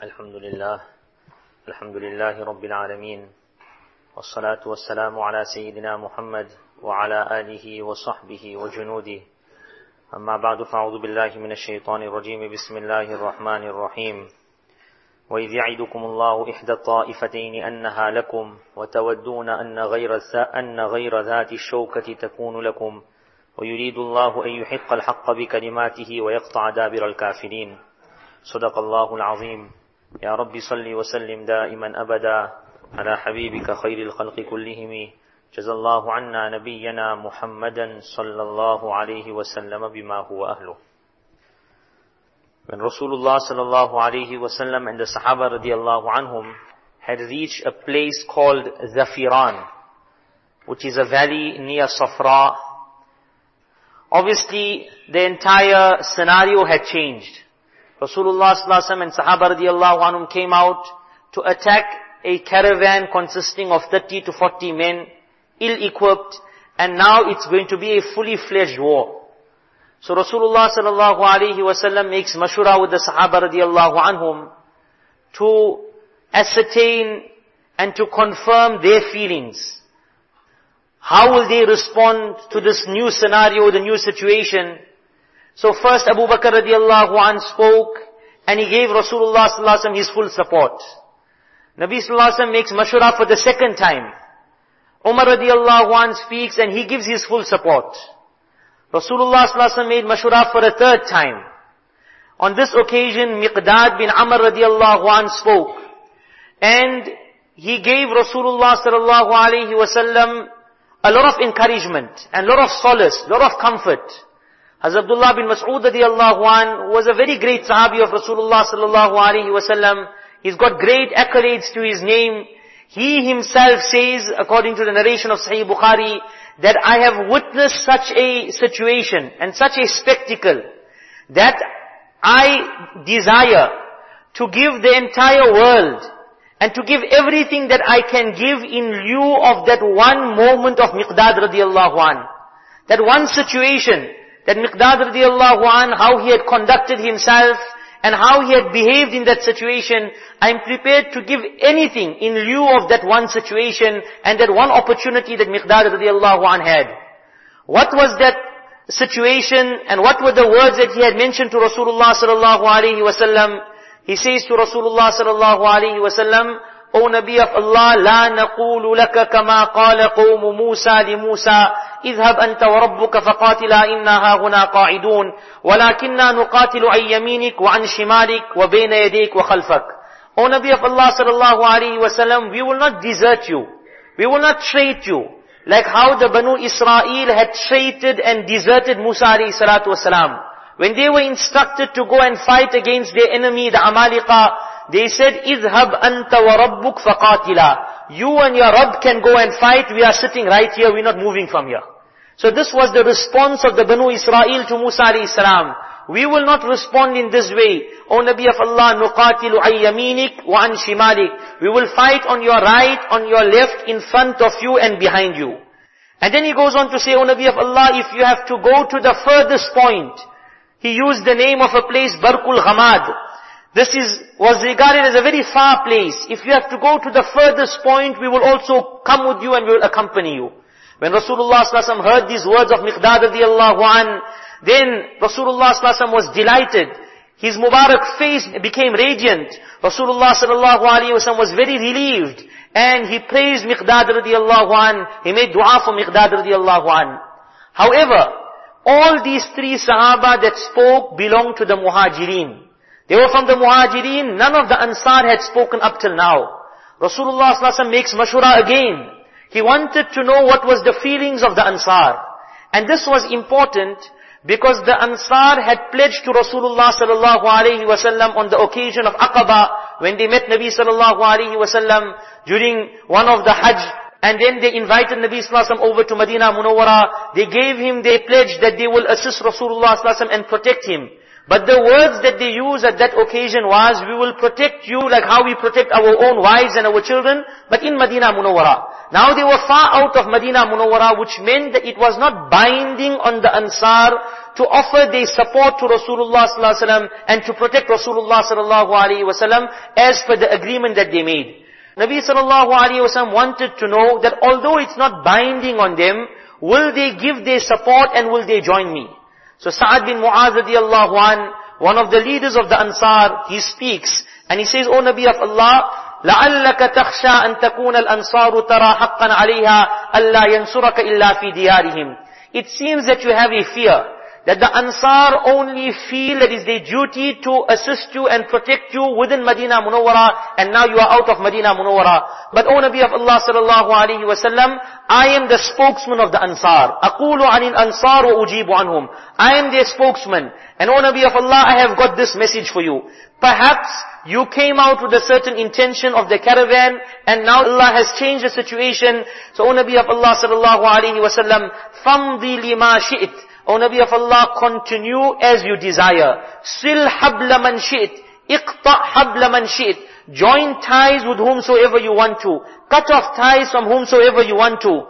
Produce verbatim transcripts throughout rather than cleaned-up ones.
الحمد لله الحمد لله رب العالمين والصلاة والسلام على سيدنا محمد وعلى آله وصحبه وجنوده أما بعد فأعوذ بالله من الشيطان الرجيم بسم الله الرحمن الرحيم وإذ يعدكم الله إحدى الطائفتين أنها لكم وتودون أن غير أن غير ذات الشوكة تكون لكم ويريد الله أن يحق الحق بكلماته ويقطع دابر الكافرين صدق الله العظيم يا رب صل وسلم دائما أبدا على حبيبك خير الخلق كلهم جزا الله عنا نبينا محمدا صلى الله عليه وسلم بما هو أهله. When Rasulullah sallallahu alayhi wasallam and the Sahaba radiallahu anhum had reached a place called Zafiran, which is a valley near Safra, obviously the entire scenario had changed. Rasulullah sallallahu alayhi wasallam and Sahaba radiallahu anhum came out to attack a caravan consisting of thirty to forty men, ill-equipped, and now it's going to be a fully fledged war. So Rasulullah sallallahu alayhi wasallam makes mashura with the Sahaba radiallahu anhum to ascertain and to confirm their feelings. How will they respond to this new scenario, the new situation? So first Abu Bakr radiallahu anh spoke and he gave Rasulullah sallallahu alayhi wasallam his full support. Nabi sallallahu alayhi wasallam makes mashura for the second time. Umar radiallahu anh speaks and he gives his full support. Rasulullah sallallahu alayhi wasallam made mashura for a third time. On this occasion, Miqdad bin Amr radiallahu anh spoke. And he gave Rasulullah sallallahu alayhi wasallam a lot of encouragement and a lot of solace, a lot of comfort. Hazrat Abdullah bin Mas'ud radiallahu anh was a very great sahabi of Rasulullah sallallahu alayhi wasallam. He's got great accolades to his name. He himself says, according to the narration of Sahih Bukhari, that I have witnessed such a situation and such a spectacle that I desire to give the entire world and to give everything that I can give in lieu of that one moment of Miqdad radiallahu anh. That one situation, that Miqdad radiallahu anh, how he had conducted himself and how he had behaved in that situation, I am prepared to give anything in lieu of that one situation and that one opportunity that Miqdad radiallahu anh had. What was that situation and what were the words that he had mentioned to Rasulullah sallallahu alayhi wasallam? He says to Rasulullah sallallahu alayhi wasallam, O Nabi of Allah, لا نقول لك كما قال قوم موسى لموسى اذهب أنت وربك فقاتلا إنا هنا قاعدون ولكننا نقاتل عن يمينك وعن شمالك وبين يديك وخلفك. O Nabi of Allah sallallahu alayhi wasallam, we will not desert you. We will not trait you. Like how the Banu Israel had traited and deserted Musa alayhi salatu wasalam. When they were instructed to go and fight against their enemy, the Amalika, they said, اذهب أنت وربك فقاتلا. You and your Rabb can go and fight. We are sitting right here. We're not moving from here. So this was the response of the Banu Israel to Musa alayhi salam. We will not respond in this way. O Nabi of Allah, نُقَاتِلُ عَنْ يَمِينِكَ وَعَنْ شِمَالِكَ. We will fight on your right, on your left, in front of you and behind you. And then he goes on to say, O Nabi of Allah, if you have to go to the furthest point, he used the name of a place, Barkul Ghamad. This is, was regarded as a very far place. If you have to go to the furthest point, we will also come with you and we will accompany you. When Rasulullah sallallahu alaihi wasallam heard these words of Miqdad radiallahu anh, then Rasulullah sallallahu alaihi wasallam was delighted. His Mubarak face became radiant. Rasulullah sallallahu alaihi wasallam was very relieved. And he praised Miqdad radiallahu anh. He made dua for Miqdad radiallahu anh. However, all these three Sahaba that spoke belonged to the Muhajirin. They were from the Muhajirin. None of the Ansar had spoken up till now. Rasulullah sallallahu alaihi wasallam makes mashura again. He wanted to know what was the feelings of the Ansar. And this was important because the Ansar had pledged to Rasulullah sallallahu alaihi wasallam on the occasion of Aqaba, when they met Nabi sallallahu alaihi wasallam during one of the Hajj, and then they invited Nabi sallallahu alaihi wasallam over to Medina Munawwara. They gave him their pledge that they will assist Rasulullah sallallahu alaihi wasallam and protect him. But the words that they used at that occasion was, we will protect you like how we protect our own wives and our children, but in Madinah Munawwara. Now they were far out of Madinah Munawwara, which meant that it was not binding on the Ansar to offer their support to Rasulullah sallallahu alaihi wasallam and to protect Rasulullah sallallahu alaihi wasallam as per the agreement that they made. Nabi sallallahu alaihi wasallam wanted to know that although it's not binding on them, will they give their support and will they join me? So Sa'ad bin Mu'adh radiyallahu an, one of the leaders of the Ansar, he speaks and he says, O Nabi of Allah, لَعَلَّكَ تَخْشَى أَن تَكُونَ الْأَنصَارُ تَرَى حَقًّا عَلَيْهَا أَلَّا يَنْصُرَكَ إِلَّا فِي دِيَارِهِمْ. It seems that you have a fear that the Ansar only feel that it's their duty to assist you and protect you within Madinah Munawwara, and now you are out of Madinah Munawwara. But O Nabi of Allah sallallahu alaihi wasallam, I am the spokesman of the Ansar. أَقُولُ عَنِ الْأَنصَارُ وَأُجِيبُ عَنْهُمْ. I am their spokesman. And O Nabi of Allah, I have got this message for you. Perhaps you came out with a certain intention of the caravan, and now Allah has changed the situation. So O Nabi of Allah sallallahu alaihi wasallam, فَمْضِي لِمَا شِئْتِ. O Nabi of Allah, continue as you desire. Sil habla man shi't. Iqta habla man shi't. Join ties with whomsoever you want to. Cut off ties from whomsoever you want to.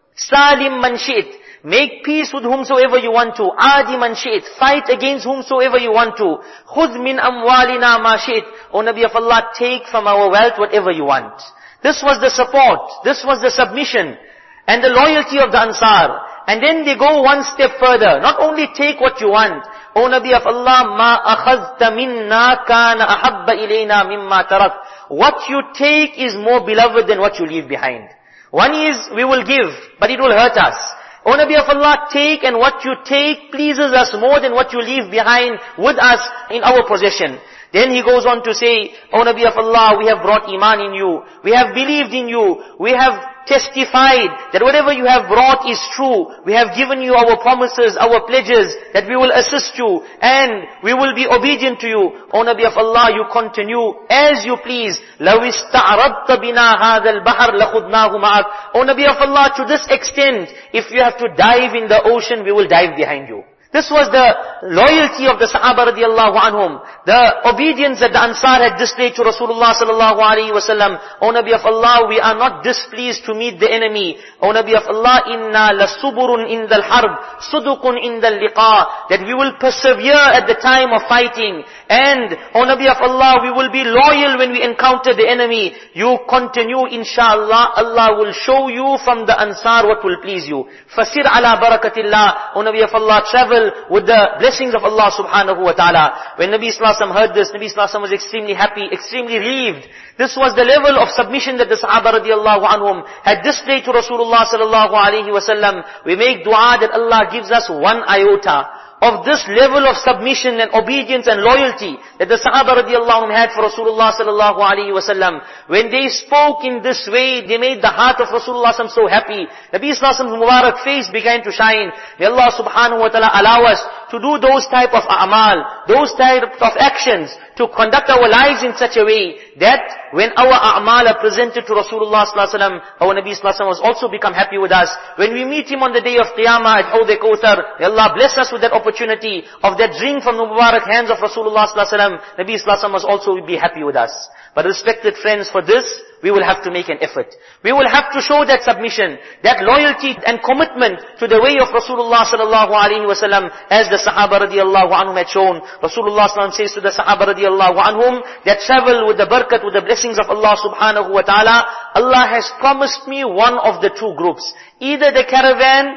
Salim man shi't. Make peace with whomsoever you want to. Adi man shi't. Fight against whomsoever you want to. Khudh min amwalina ma shi't. O Nabi of Allah, take from our wealth whatever you want. This was the support. This was the submission and the loyalty of the Ansar. And then they go one step further. Not only take what you want. O Nabi of Allah, ma akhadhta minna kana ahabba ilayna mimma tarak. What you take is more beloved than what you leave behind. One is, we will give, but it will hurt us. O Nabi of Allah, take, and what you take pleases us more than what you leave behind with us in our possession. Then he goes on to say, O Nabi of Allah, we have brought iman in you. We have believed in you. We have testified that whatever you have brought is true. We have given you our promises, our pledges, that we will assist you and we will be obedient to you. O Nabi of Allah, you continue as you please. لَوْ اسْتَعْرَضْتَ بِنَا هَذَا الْبَحْرِ لَخُذْنَاهُ مَعَكَ. O Nabi of Allah, to this extent, if you have to dive in the ocean, we will dive behind you. This was the loyalty of the Sahaba radiallahu anhum, the obedience that the Ansar had displayed to Rasulullah sallallahu alaihi wasallam. O Nabi of Allah, we are not displeased to meet the enemy. O Nabi of Allah, inna lasuburun indal harb, sudukun indal liqa, that we will persevere at the time of fighting. And, O Nabi of Allah, we will be loyal when we encounter the enemy. You continue, inshallah, Allah will show you from the Ansar what will please you. Fasir ala barakatillah. O Nabi of Allah, travel with the blessings of Allah subhanahu wa ta'ala. When Nabi sallallahu alaihi wasallam heard this, Nabi sallallahu alaihi wasallam was extremely happy, extremely relieved. This was the level of submission that the Sahaba radiallahu anhum had displayed to Rasulullah sallallahu alaihi wasallam. We make dua that Allah gives us one iota of this level of submission and obedience and loyalty that the Sahaba radiallahu anhum had for Rasulullah sallallahu alaihi wasallam. When they spoke in this way, they made the heart of Rasulullah sallallahu alaihi wasallam so happy. Nabi sallallahu alaihi wasallam's Mubarak face began to shine. May Allah subhanahu wa ta'ala allow us to do those type of a'mal, those type of actions, to conduct our lives in such a way that when our a'mal are presented to Rasulullah sallallahu alaihi wasallam, our Nabi sallallahu alaihi wasallam has also become happy with us. When we meet him on the day of Qiyamah at Hawd al-Kawthar, may Allah bless us with that opportunity of that drink from the Mubarak hands of Rasulullah sallallahu alaihi wasallam. Nabi sallallahu alaihi wasallam must also be happy with us. But respected friends, for this, we will have to make an effort. We will have to show that submission, that loyalty and commitment to the way of Rasulullah sallallahu alaihi wasallam, as the Sahaba radiallahu anhum had shown. Rasulullah sallallahu alaihi wasallam says to the Sahaba radiallahu anhum, that travel with the barakat, with the blessings of Allah subhanahu wa ta'ala, Allah has promised me one of the two groups. Either the caravan,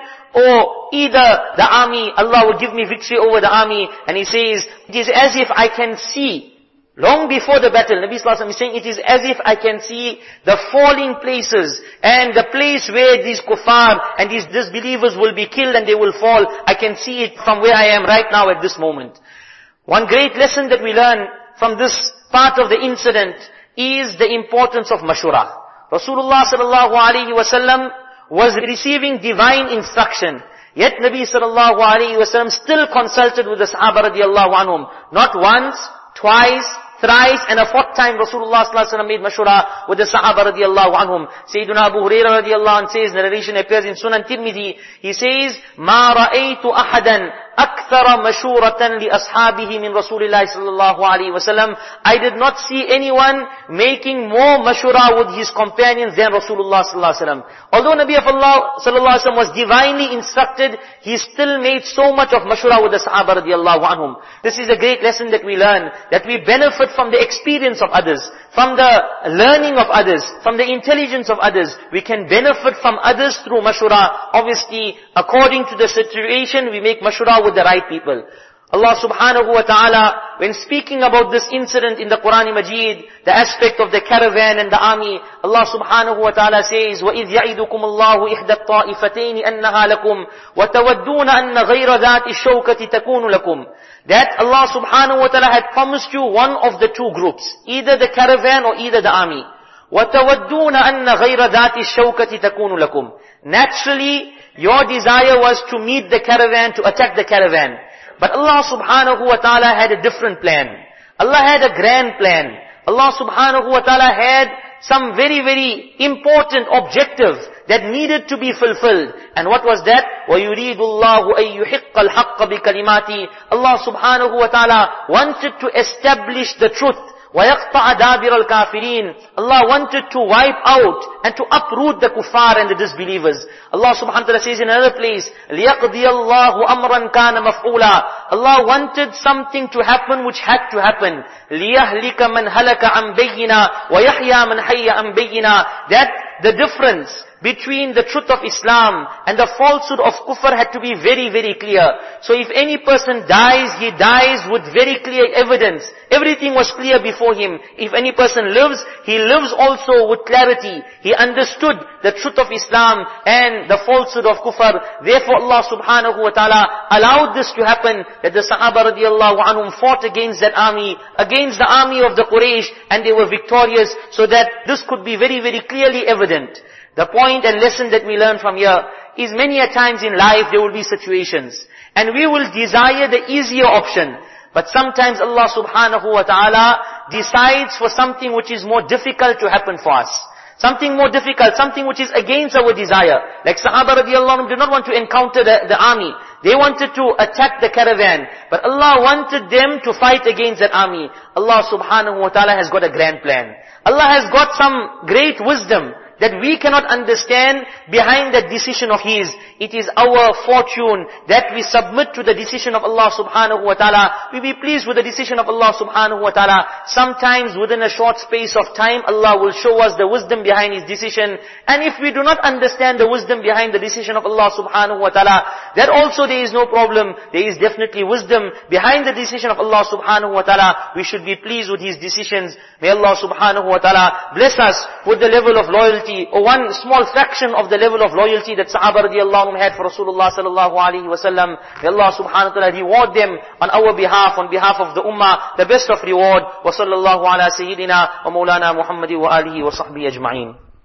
or either the army. Allah will give me victory over the army. And he says, it is as if I can see, long before the battle, Nabi sallallahu alaihi wasallam is saying, it is as if I can see the falling places and the place where these kuffar and these disbelievers will be killed and they will fall. I can see it from where I am right now at this moment. One great lesson that we learn from this part of the incident is the importance of mashura. Rasulullah sallallahu alaihi wasallam was receiving divine instruction. Yet Nabi sallallahu alaihi wasallam still consulted with the Sahaba radiallahu anhum. Not once, twice, thrice, and a fourth time Rasulullah sallallahu alaihi wasallam made mashura with the Sahaba radiallahu anhum. Sayyiduna Abu Hurairah radiallahu anhu says, narration appears in Sunan Tirmidhi, he says, مَا رَأَيْتُ أَحَدًا أكثر مشورة لأصحابه من رسول الله صلى الله عليه وسلم. I did not see anyone making more mashura with his companions than Rasulullah sallallahu alaihi wasallam. Although Nabi of Allah sallallahu alaihi wasallam was divinely instructed, he still made so much of mashura with the Sahaba radiallahu anhum. This is a great lesson that we learn, that we benefit from the experience of others, from the learning of others, from the intelligence of others. We can benefit from others through mashura. Obviously, according to the situation, we make mashura with the right people. Allah subhanahu wa ta'ala, when speaking about this incident in the Quran Majid, the aspect of the caravan and the army, Allah subhanahu wa ta'ala says, وَإِذْ يَعِدُكُمُ اللَّهُ إِحْدَى الطَّائِفَتَيْنِ أَنَّهَا لَكُمْ وَتَوَدُّونَ أَنَّ غَيْرَ ذَاتِ الشَّوْكَةِ تَكُونُ لَكُمْ. That Allah subhanahu wa ta'ala had promised you one of the two groups, either the caravan or either the army. وَتَوَدُّونَ أَنَّ غَيْرَ ذَاتِ الشَّوْكَةِ تَكُونُ لَكُمْ. Naturally, your desire was to meet the caravan, to attack the caravan. But Allah subhanahu wa ta'ala had a different plan. Allah had a grand plan. Allah subhanahu wa ta'ala had some very, very important objectives that needed to be fulfilled. And what was that? وَيُرِيدُ اللَّهُ أَن يُحِقَّ الْحَقَّ بِكَلِمَاتِهِ. Allah subhanahu wa ta'ala wanted to establish the truth. وَيَقْطَعَ دَابِرَ الْكَافِرِينَ. Allah wanted to wipe out and to uproot the kuffar and the disbelievers. Allah subhanahu wa ta'ala says in another place, لِيَقْضِيَ اللَّهُ أَمْرًا كَانَ مَفْعُولًا. Allah wanted something to happen which had to happen. لِيَهْلِكَ مَنْ هَلَكَ عَنْ بَيِّنَا وَيَحْيَى مَنْ حَيَّ عَنْ بَيِّنَا. That the difference between the truth of Islam and the falsehood of kufr had to be very, very clear. So if any person dies, he dies with very clear evidence. Everything was clear before him. If any person lives, he lives also with clarity. He understood the truth of Islam and the falsehood of kufr. Therefore Allah subhanahu wa ta'ala allowed this to happen, that the Sahaba radiallahu anhum fought against that army, against the army of the Quraysh, and they were victorious, so that this could be very, very clearly evident. The point and lesson that we learn from here is many a times in life there will be situations, and we will desire the easier option. But sometimes Allah subhanahu wa ta'ala decides for something which is more difficult to happen for us. Something more difficult, something which is against our desire. Like Sahaba radiallahu anhum did not want to encounter the, the army. They wanted to attack the caravan. But Allah wanted them to fight against that army. Allah subhanahu wa ta'ala has got a grand plan. Allah has got some great wisdom that we cannot understand behind that decision of His. It is our fortune that we submit to the decision of Allah subhanahu wa ta'ala. We be pleased with the decision of Allah subhanahu wa ta'ala. Sometimes within a short space of time, Allah will show us the wisdom behind His decision. And if we do not understand the wisdom behind the decision of Allah subhanahu wa ta'ala, that also there is no problem. There is definitely wisdom behind the decision of Allah subhanahu wa ta'ala. We should be pleased with His decisions. May Allah subhanahu wa ta'ala bless us with the level of loyalty, or one small fraction of the level of loyalty that Sahaba radiallahu anhum had for Rasulullah sallallahu alaihi wasallam. May Allah subhanahu wa ta'ala reward them on our behalf, on behalf of the ummah, the best of reward. Wa sallallahu ala sayyidina wa maulana Muhammadi wa alihi wa sahbihi ajma'in.